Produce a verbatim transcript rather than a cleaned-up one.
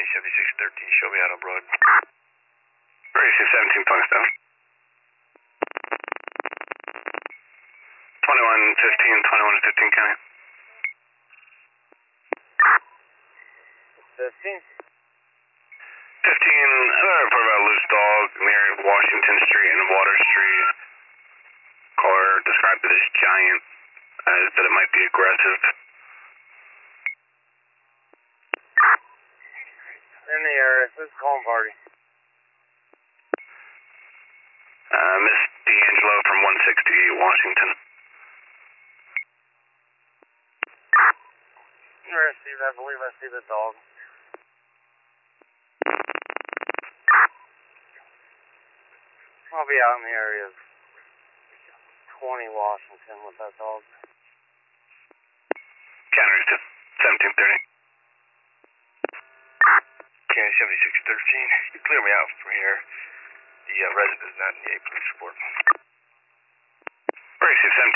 seventy-six thirteen, show me out on Broad. Racing seventeen Punkstone. twenty-one fifteen, twenty-one fifteen County. fifteen? fifteen, I got a report about a loose dog near Washington Street and Water Street. Caller described it as giant, uh, that it might be aggressive. In the area, who's calling party? Uh, Miss D'Angelo from one sixty-eight Washington. Receive, I believe I see the dog. I'll be out in the area of twenty Washington with that dog. County to seventeen thirty. County seventy-six thirteen, you clear me out from here. The uh, resident is not in the A police report. Racing